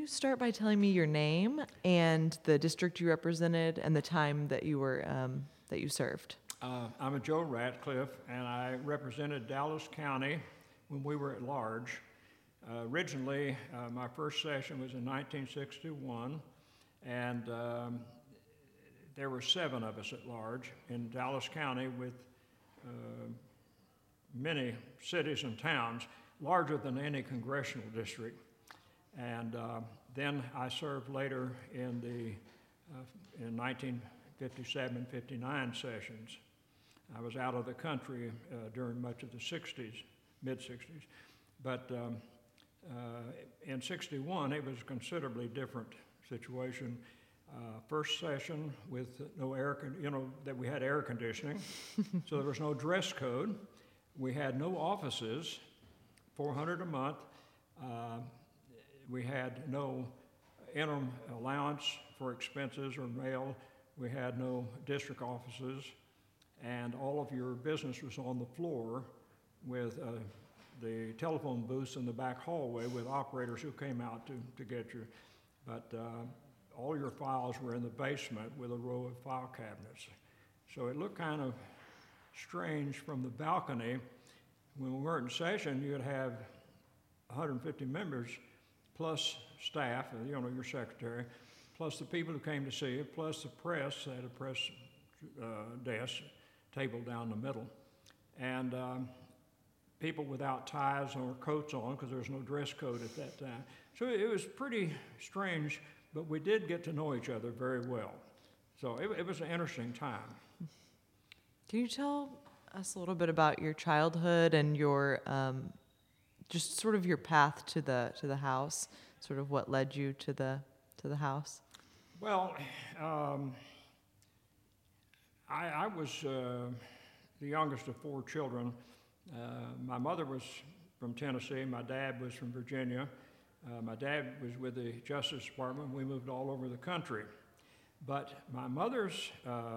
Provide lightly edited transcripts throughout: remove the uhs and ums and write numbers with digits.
you start by telling me your name and the district you represented and the time that you were that you served? I'm Joe Ratcliffe, and I represented Dallas County when we were at large. Originally, my first session was in 1961, and there were 7 of us at large in Dallas County with many cities and towns, larger than any congressional district. And then I served later in 1957, 59 sessions. I was out of the country during much of the 60s, mid-60s. But in 61, it was a considerably different situation. First session with no that we had air conditioning, so there was no dress code. We had no offices, $400 a month. We had no interim allowance for expenses or mail. We had no district offices, and all of your business was on the floor with the telephone booths in the back hallway with operators who came out to get you. But all your files were in the basement with a row of file cabinets. So it looked kind of strange from the balcony. When we weren't in session, you'd have 150 members plus staff, your secretary, plus the people who came to see you, plus the press. They had a press desk, table down the middle, and people without ties or coats on because there was no dress code at that time. So it was pretty strange, but we did get to know each other very well. So it was an interesting time. Can you tell us a little bit about your childhood and your just sort of your path to the house, sort of what led you to the house? Well, I was the youngest of 4 children. My mother was from Tennessee. My dad was from Virginia. My dad was with the Justice Department. We moved all over the country. But my mother's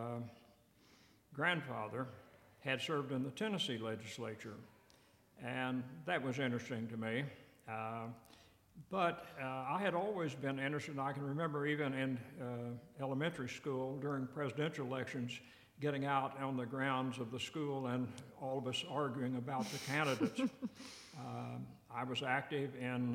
grandfather had served in the Tennessee legislature, and that was interesting to me. But I had always been interested. I can remember even in elementary school during presidential elections getting out on the grounds of the school and all of us arguing about the candidates. I was active in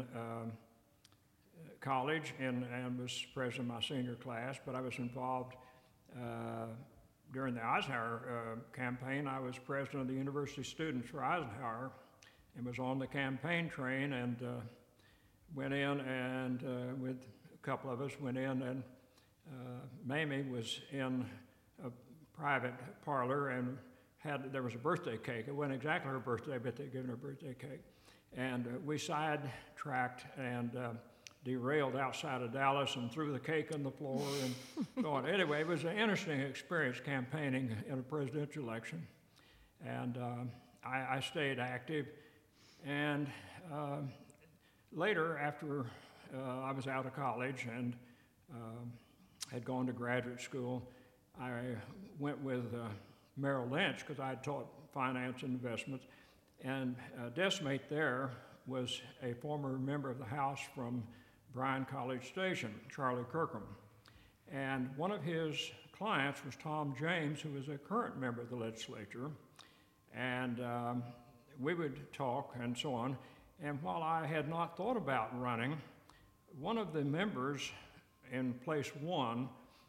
college and was president of my senior class, but I was involved during the Eisenhower campaign. I was president of the University Students for Eisenhower and was on the campaign train and went in and with a couple of us went in, and Mamie was in a private parlor and there was a birthday cake. It wasn't exactly her birthday, but they'd given her a birthday cake. And we sidetracked and derailed outside of Dallas and threw the cake on the floor and so on. Anyway, it was an interesting experience campaigning in a presidential election. And I stayed active. And later, after I was out of college and had gone to graduate school, I went with Merrill Lynch because I had taught finance and investments. And a desk mate there was a former member of the House from Bryan College Station, Charlie Kirkham. And one of his clients was Tom James, who is a current member of the legislature. And we would talk and so on. And while I had not thought about running, one of the members in place 1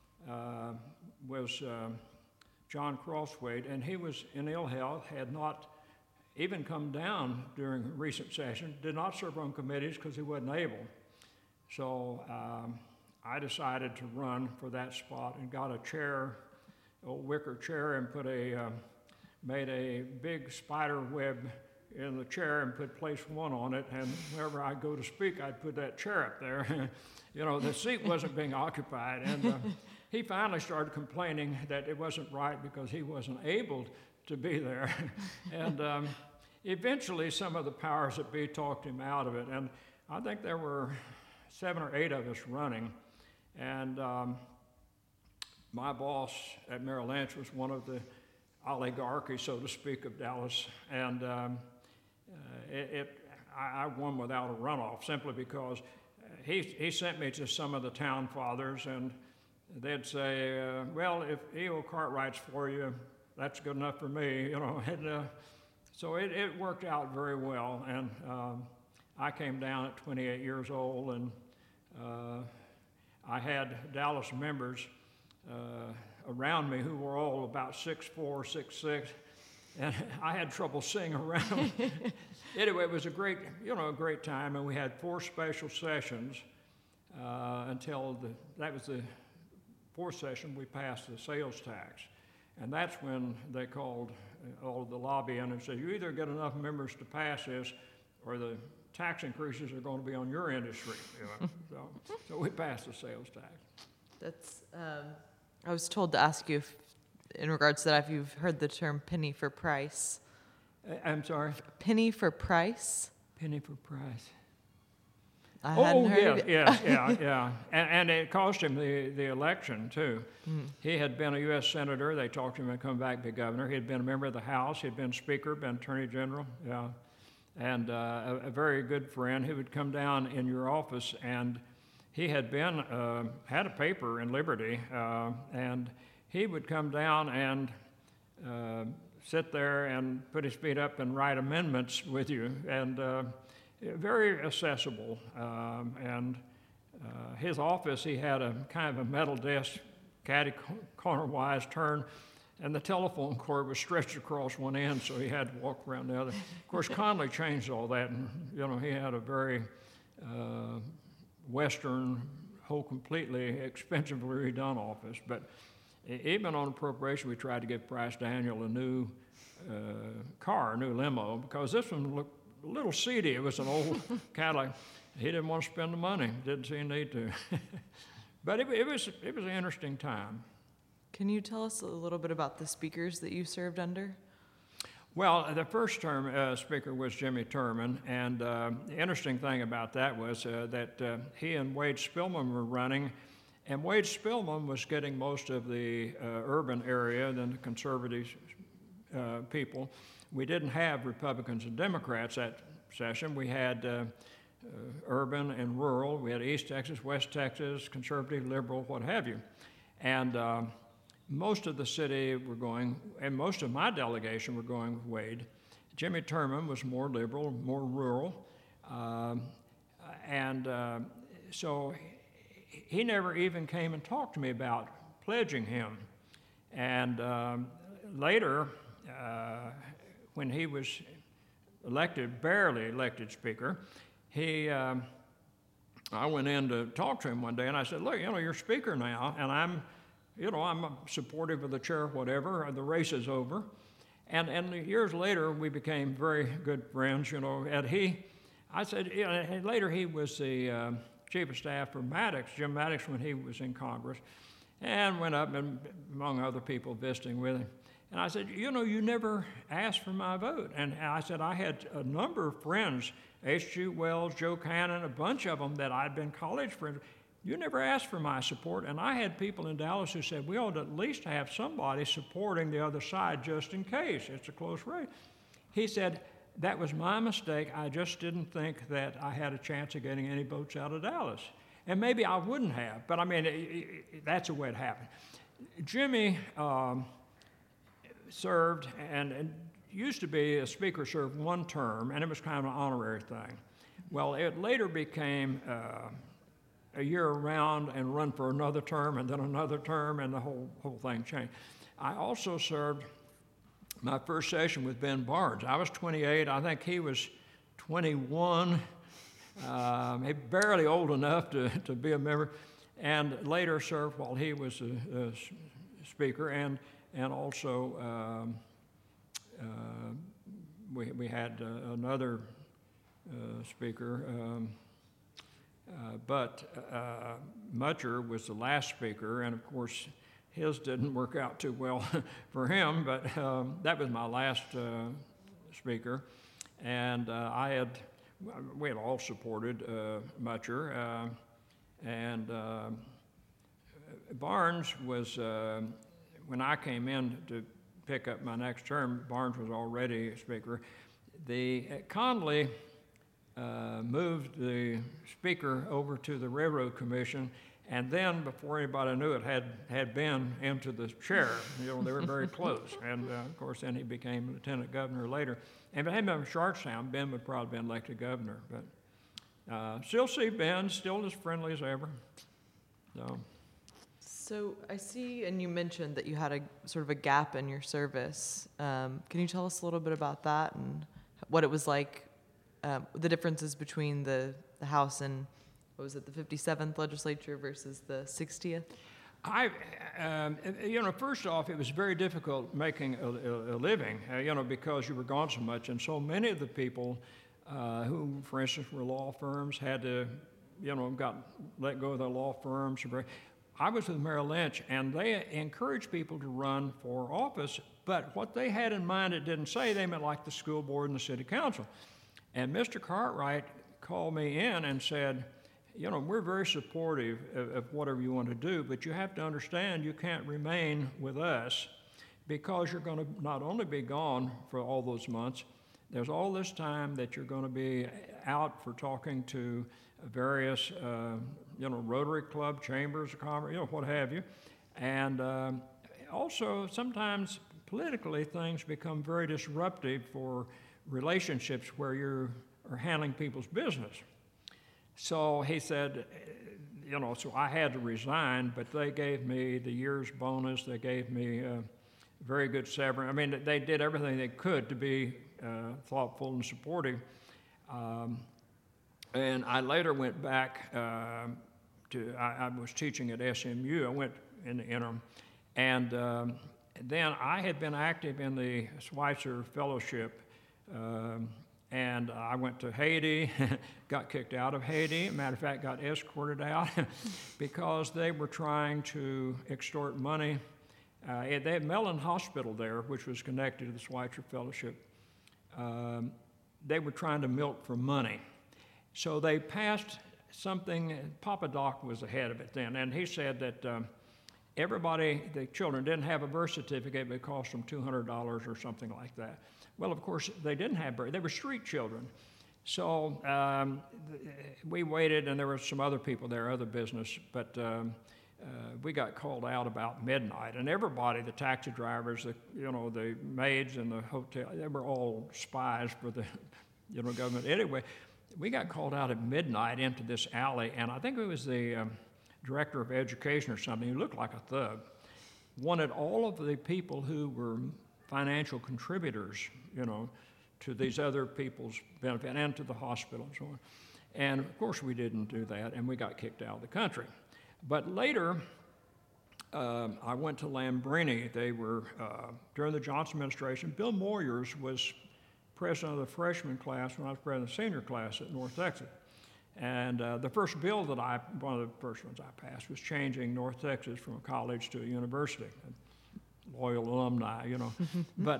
was John Crosswade, and he was in ill health, had not even come down during a recent session, did not serve on committees because he wasn't able. So I decided to run for that spot and got a chair, old wicker chair, and made a big spider web in the chair and put place 1 on it, and whenever I'd go to speak, I'd put that chair up there. The seat wasn't being occupied, and he finally started complaining that it wasn't right because he wasn't able to be there. And eventually some of the powers that be talked him out of it, and I think there were 7 or 8 of us running, and my boss at Merrill Lynch was one of the oligarchy, so to speak, of Dallas, and I won without a runoff simply because he sent me to some of the town fathers, and they'd say, well, if E.O. Cartwright's for you, that's good enough for me, you know. And, so it worked out very well, and I came down at 28 years old, and I had Dallas members around me who were all about 6'4", 6'6", and I had trouble seeing around. Anyway, it was a great time, and we had 4 special sessions until that was the 4th session we passed the sales tax. And that's when they called all of the lobby in and said, you either get enough members to pass this, or the tax increases are going to be on your industry. You know? So we passed the sales tax. That's. I was told to ask you, in regards to that, if you've heard the term penny for price. I'm sorry? Penny for price? Penny for price. I hadn't heard it. Yeah. And it cost him the election, too. Mm. He had been a U.S. Senator. They talked to him to come back to be governor. He had been a member of the House. He had been Speaker, been Attorney General, yeah. And a very good friend who would come down in your office, and he had been, had a paper in Liberty, and he would come down and sit there and put his feet up and write amendments with you, and very accessible. And his office, he had a kind of a metal desk, caddy corner-wise turn, and the telephone cord was stretched across one end, so he had to walk around the other. Of course, Conley changed all that, and he had a very Western, whole completely expensively redone office. But even on appropriation, we tried to give Price Daniel a new car, a new limo, because this one looked a little seedy. It was an old Cadillac. He didn't want to spend the money. Didn't see a need to. But it was an interesting time. Can you tell us a little bit about the speakers that you served under? Well, the first term speaker was Jimmy Turman, and the interesting thing about that was that he and Wade Spillman were running, and Wade Spillman was getting most of the urban area, then the conservative people. We didn't have Republicans and Democrats that session. We had urban and rural. We had East Texas, West Texas, conservative, liberal, what have you. And most of the city were going, and most of my delegation were going with Wade. Jimmy Turman was more liberal, more rural. So he never even came and talked to me about pledging him. And later, when he was elected, barely elected speaker, I went in to talk to him one day, and I said, look, you're speaker now, and I'm supportive of the chair, whatever, the race is over. And years later, we became very good friends, I said, and later he was the chief of staff for Maddox, Jim Maddox, when he was in Congress, and went up and, among other people, visiting with him. And I said, you never asked for my vote. And I said, I had a number of friends, H.G. Wells, Joe Cannon, a bunch of them that I'd been college friends. You never asked for my support. And I had people in Dallas who said, we ought to at least have somebody supporting the other side just in case. It's a close race. He said, that was my mistake. I just didn't think that I had a chance of getting any votes out of Dallas. And maybe I wouldn't have, but I mean, that's the way it happened. Jimmy served, and used to be a speaker served one term, and it was kind of an honorary thing. Well, it later became a year around and run for another term, and then another term, and the whole thing changed. I also served my first session with Ben Barnes. I was 28. I think he was 21. He barely old enough to be a member, and later served while he was a speaker, and also we had another speaker, but Mutcher was the last speaker, and of course his didn't work out too well for him, but that was my last speaker, and we had all supported Mutcher, and Barnes was, when I came in to pick up my next term, Barnes was already a speaker. Conley moved the speaker over to the Railroad Commission, and then, before anybody knew it, had Ben into the chair. They were very close. And, of course, then he became lieutenant governor later. And if it hadn't been for Sharpstown, Ben would probably have been elected governor. But still see Ben, still as friendly as ever. So I see, and you mentioned that you had a sort of a gap in your service. Can you tell us a little bit about that and what it was like, the differences between the House and, what was it, the 57th legislature versus the 60th? First off, it was very difficult making a living, because you were gone so much. And so many of the people who, for instance, were law firms had to, got let go of their law firms. I was with Merrill Lynch, and they encouraged people to run for office, but what they had in mind, it didn't say. They meant like the school board and the city council. And Mr. Cartwright called me in and said, we're very supportive of whatever you want to do, but you have to understand you can't remain with us because you're going to not only be gone for all those months, there's all this time that you're going to be out for talking to various, Rotary Club, chambers of commerce, what have you. And also, sometimes politically, things become very disruptive for relationships where you are handling people's business. So he said, so I had to resign, but they gave me the year's bonus. They gave me very good severance. I mean, they did everything they could to be thoughtful and supportive. And I later went back I was teaching at SMU. I went in the interim. And then I had been active in the Schweitzer Fellowship. And I went to Haiti, got kicked out of Haiti. Matter of fact, got escorted out because they were trying to extort money. They had Mellon Hospital there, which was connected to the Schweitzer Fellowship. They were trying to milk for money. So they passed something, Papa Doc was the head of it then, and he said that everybody, the children, didn't have a birth certificate, but it cost them $200 or something like that. Well, of course, they didn't have birth. They were street children. So we waited, and there were some other people there, other business, but we got called out about midnight. And everybody, the taxi drivers, the maids in the hotel, they were all spies for the government. Anyway, we got called out at midnight into this alley, and I think it was the director of education or something, who looked like a thug, wanted all of the people who were financial contributors, to these other people's benefit and to the hospital and so on. And of course we didn't do that, and we got kicked out of the country. But later, I went to Lambrini. They were, during the Johnson administration, Bill Moyers was president of the freshman class when I was president of the senior class at North Texas. And the first bill that one of the first ones I passed was changing North Texas from a college to a university. Loyal alumni, But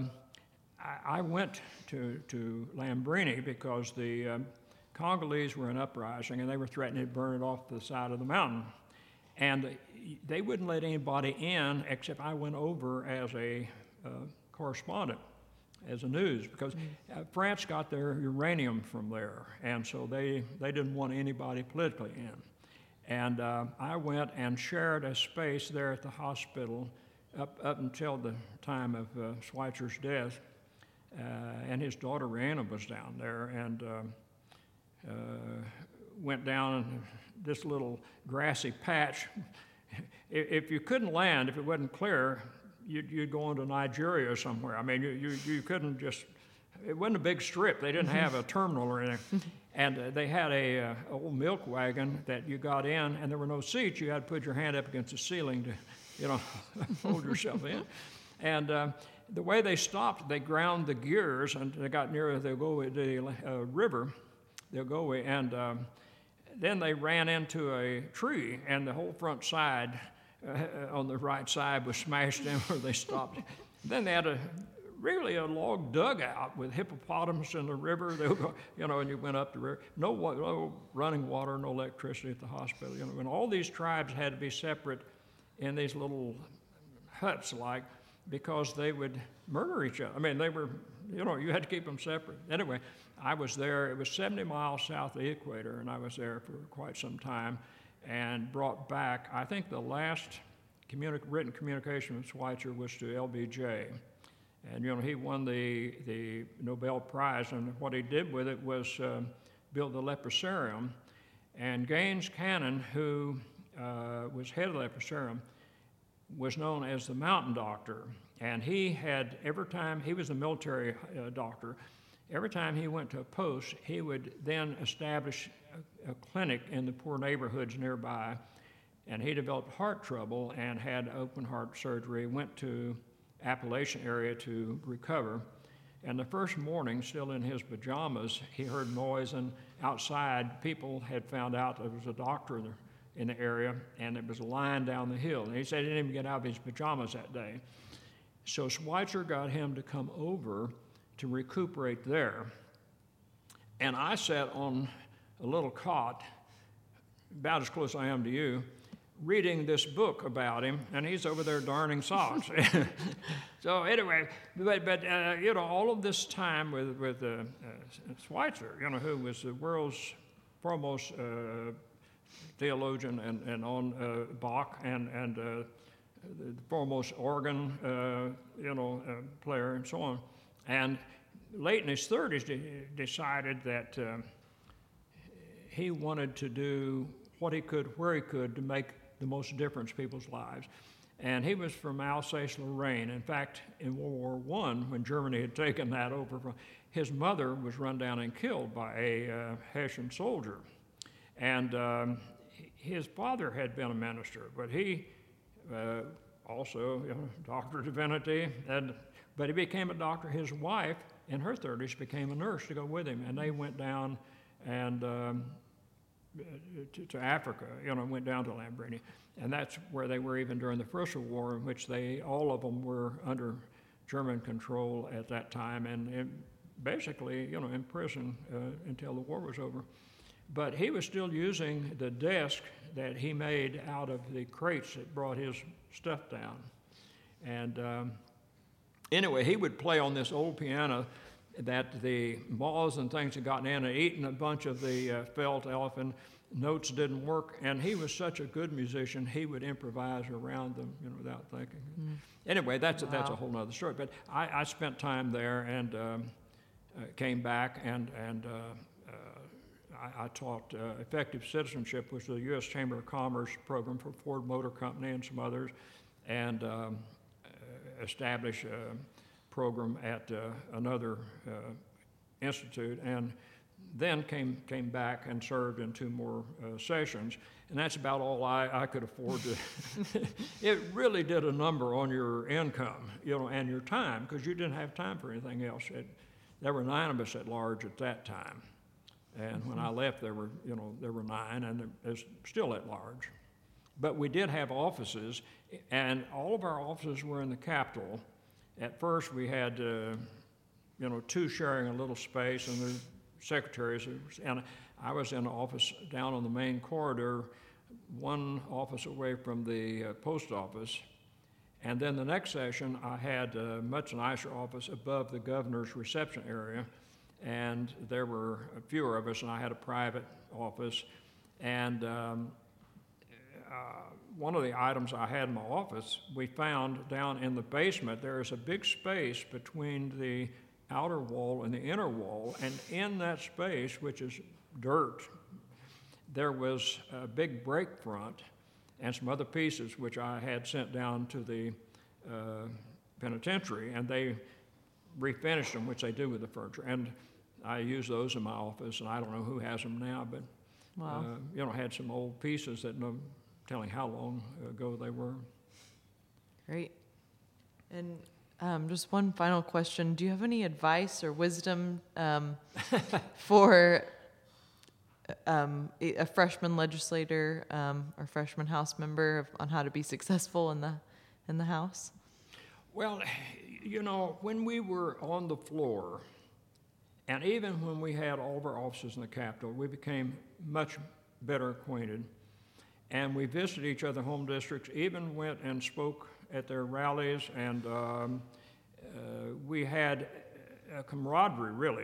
I went to Lambrini because the Congolese were in uprising and they were threatening to burn it off the side of the mountain. And they wouldn't let anybody in except I went over as a correspondent, as a news, because France got their uranium from there, and so they didn't want anybody politically in. And I went and shared a space there at the hospital up until the time of Schweitzer's death, and his daughter Rihanna was down there, and went down this little grassy patch. If you couldn't land, if it wasn't clear, you'd go into Nigeria or somewhere. I mean, you couldn't just, it wasn't a big strip. They didn't have a terminal or anything. And they had a old milk wagon that you got in, and there were no seats. You had to put your hand up against the ceiling to, hold yourself in. And the way they stopped, they ground the gears, and they got near the river, the Ogowe, and then they ran into a tree, and the whole front side on the right side was smashed in where they stopped. Then they had really a log dugout with hippopotamus in the river. They would go, and you went up the river. No running water, no electricity at the hospital. And all these tribes had to be separate in these little huts, because they would murder each other. I mean, they were you had to keep them separate. Anyway, I was there. It was 70 miles south of the equator, and I was there for quite some time and brought back, I think the last written communication with Schweitzer was to LBJ. And, he won the Nobel Prize, and what he did with it was build the leprosarium. And Gaines Cannon, who was head of the leprosarium, was known as the Mountain Doctor. And he had, every time, he was a military doctor, every time he went to a post, he would then establish a clinic in the poor neighborhoods nearby. And he developed heart trouble and had open heart surgery, went to Appalachian area to recover. And the first morning, still in his pajamas, he heard noise, and outside, people had found out there was a doctor in the area, and it was a line down the hill. And he said he didn't even get out of his pajamas that day. So Schweitzer got him to come over to recuperate there. And I sat on a little cot, about as close as I am to you, reading this book about him, and he's over there darning socks. So anyway, but all of this time with Schweitzer, who was the world's foremost theologian and on Bach and the foremost organ player and so on, and late in his 30s decided that he wanted to do what he could, where he could, to make the most difference in people's lives. And he was from Alsace-Lorraine. In fact, in World War I, when Germany had taken that over, his mother was run down and killed by a Hessian soldier. And his father had been a minister, but he also, doctor of divinity, but he became a doctor. His wife, in her 30s, became a nurse to go with him, and they went down and to Africa, went down to Lambaréné. And that's where they were even during the First World War, in which all of them were under German control at that time, and basically, in prison until the war was over. But he was still using the desk that he made out of the crates that brought his stuff down. And anyway, he would play on this old piano that the moths and things had gotten in and eaten a bunch of the felt elf, and notes didn't work. And he was such a good musician, he would improvise around them, without thinking. Anyway, that's a whole other story. But I spent time there and came back, and I taught effective citizenship, which was the U.S. Chamber of Commerce program for Ford Motor Company and some others, and established a program at another institute, and then came back and served in 2 more sessions, and that's about all I could afford to. It really did a number on your income, and your time, because you didn't have time for anything else. There were 9 of us at large at that time, and when I left, there were 9, and there's still at large. But we did have offices, and all of our offices were in the Capitol. At first, we had 2 sharing a little space, and the secretaries, and I was in an office down on the main corridor, 1 office away from the post office. And then the next session, I had a much nicer office above the governor's reception area, and there were fewer of us, and I had a private office. And one of the items I had in my office, we found down in the basement, there is a big space between the outer wall and the inner wall, and in that space, which is dirt, there was a big break front and some other pieces which I had sent down to the penitentiary, and they refinished them, which they do with the furniture. And I use those in my office, and I don't know who has them now, but wow. Had some old pieces that no telling how long ago they were. Great. And just one final question. Do you have any advice or wisdom for a freshman legislator or freshman House member on how to be successful in the House? Well, when we were on the floor, and even when we had all of our offices in the Capitol, we became much better acquainted. And we visited each other home districts, even went and spoke at their rallies, and we had camaraderie, really.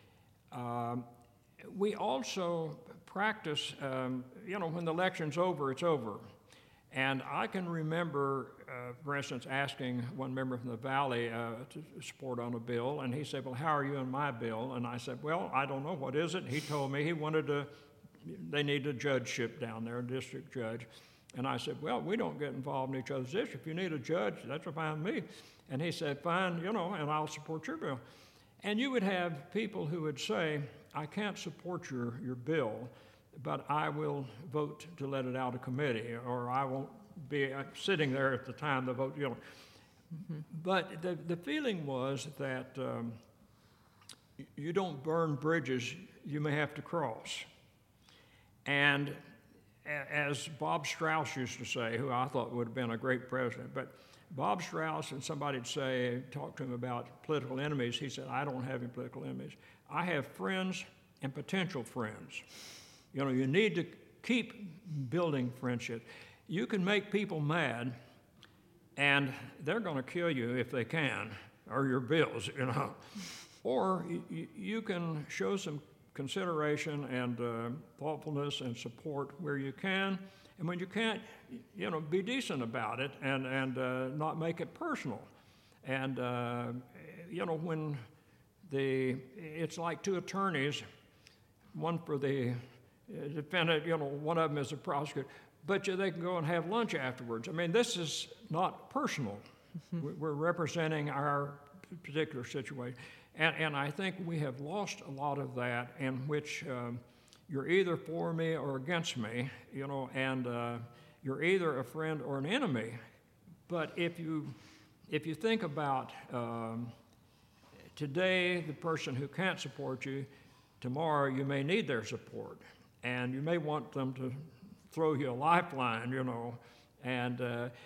We also practice, when the election's over, it's over. And I can remember, for instance, asking one member from the Valley to support on a bill, and he said, well, how are you on my bill? And I said, well, I don't know, what is it? He told me they need a judgeship down there, a district judge. And I said, well, we don't get involved in each other's issues. If you need a judge, that's fine with me. And he said, fine, and I'll support your bill. And you would have people who would say, I can't support your bill, but I will vote to let it out of committee, or I won't be sitting there at the time the vote, Mm-hmm. But the feeling was that you don't burn bridges you may have to cross. And as Bob Strauss used to say, who I thought would have been a great president, but Bob Strauss, and somebody'd talk to him about political enemies, he said, I don't have any political enemies. I have friends and potential friends. You need to keep building friendship. You can make people mad, and they're going to kill you if they can, or your bills, Or you can show some consideration and thoughtfulness and support where you can, and when you can't, be decent about it and not make it personal. And when it's like two attorneys, one for the defendant, one of them is a prosecutor, but they can go and have lunch afterwards. I mean, this is not personal. Mm-hmm. We're representing our particular situation. And I think we have lost a lot of that, in which you're either for me or against me, and you're either a friend or an enemy. But if you think about today, the person who can't support you, tomorrow you may need their support, and you may want them to throw you a lifeline, And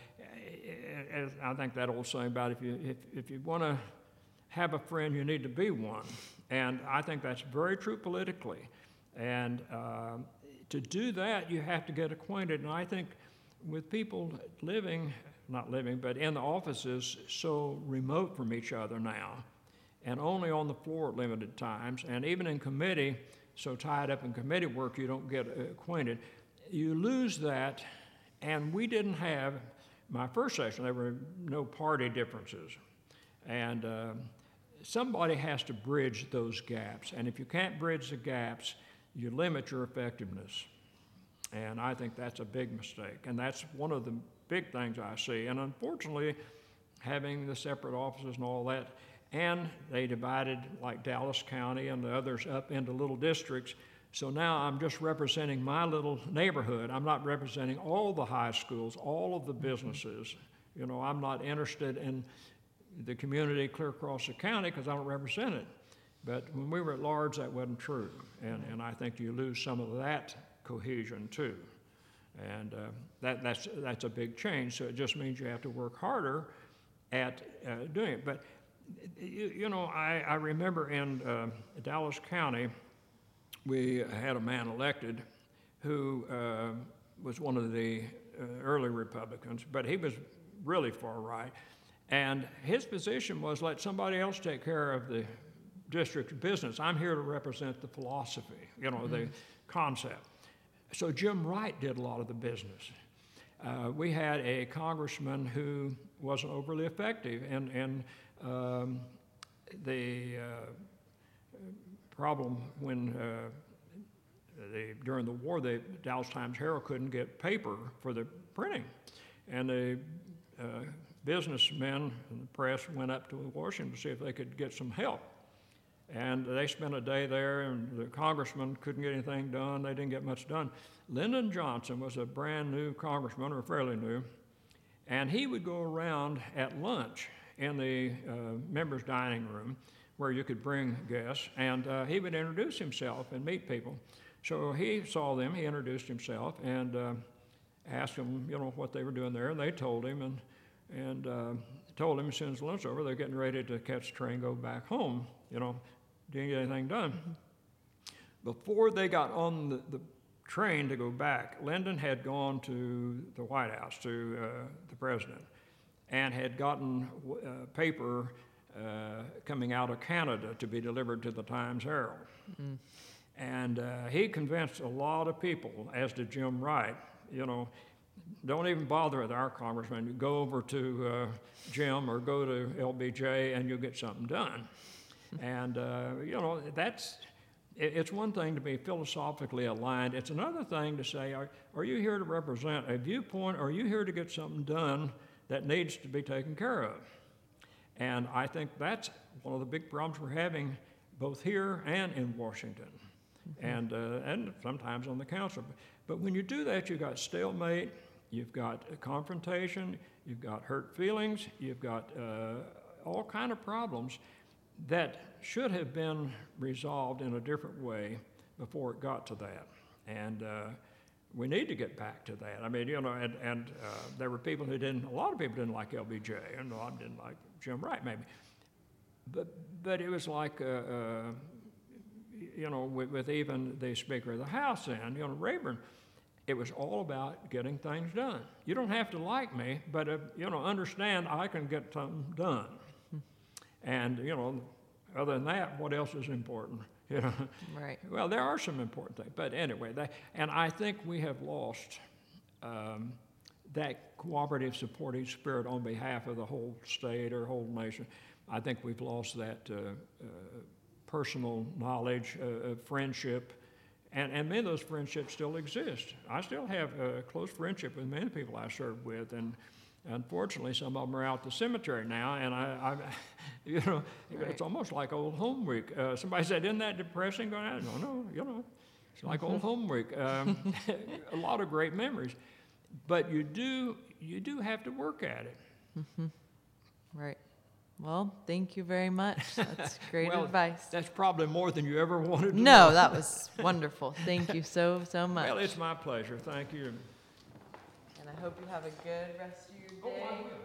I think that old saying about if you want to have a friend, you need to be one. And I think that's very true politically. And to do that, you have to get acquainted. And I think with people not living, but in the offices so remote from each other now, and only on the floor at limited times, and even in committee, so tied up in committee work you don't get acquainted, you lose that. And we didn't have, my first session, there were no party differences. And somebody has to bridge those gaps. And if you can't bridge the gaps, you limit your effectiveness. And I think that's a big mistake. And that's one of the big things I see. And unfortunately, having the separate offices and all that, and they divided, like Dallas County and the others, up into little districts. So now I'm just representing my little neighborhood. I'm not representing all the high schools, all of the businesses. I'm not interested in the community clear across the county because I don't represent it. But when we were at large, that wasn't true. And I think you lose some of that cohesion too. And that's a big change. So it just means you have to work harder at doing it. But, I remember in Dallas County, we had a man elected who was one of the early Republicans, but he was really far right. And his position was, let somebody else take care of the district business. I'm here to represent the philosophy, the concept. So Jim Wright did a lot of the business. We had a congressman who wasn't overly effective, and the problem when during the war, the Dallas Times-Herald couldn't get paper for the printing, and the businessmen and the press went up to Washington to see if they could get some help. And they spent a day there, and the congressman couldn't get anything done. They didn't get much done. Lyndon Johnson was a brand new congressman, or fairly new, and he would go around at lunch in the members' dining room where you could bring guests, and he would introduce himself and meet people. So he saw them, he introduced himself, and asked them, what they were doing there, and they told him, and told him as soon as lunch was over, they're getting ready to catch the train and go back home, didn't get anything done. Before they got on the train to go back, Lyndon had gone to the White House, to the president, and had gotten paper coming out of Canada to be delivered to the Times Herald. And he convinced a lot of people, as did Jim Wright, don't even bother with our congressman. You go over to Jim or go to LBJ and you'll get something done. And, it's one thing to be philosophically aligned. It's another thing to say, are you here to represent a viewpoint? Or are you here to get something done that needs to be taken care of? And I think that's one of the big problems we're having both here and in Washington, and sometimes on the council. But when you do that, you've got stalemate, you've got a confrontation, you've got hurt feelings, you've got all kind of problems that should have been resolved in a different way before it got to that. And we need to get back to that. I mean, there were people a lot of people didn't like LBJ, and a lot didn't like Jim Wright, maybe. But it was like, with even the Speaker of the House then, Rayburn, it was all about getting things done. You don't have to like me, but, understand I can get something done. And, other than that, what else is important? Right. Well, there are some important things. But anyway, and I think we have lost that cooperative, supportive spirit on behalf of the whole state or whole nation. I think we've lost that personal knowledge, friendship, and many of those friendships still exist. I still have a close friendship with many people I served with, and unfortunately, some of them are out the cemetery now, and I Right. It's almost like old home week. Somebody said, "Isn't that depressing?" Going, no, it's like old home week. A lot of great memories, but you do have to work at it. Right. Well, thank you very much. That's great Well, advice. That's probably more than you ever wanted to No, know. that was wonderful. Thank you so much. Well, it's my pleasure. Thank you. And I hope you have a good rest of your day.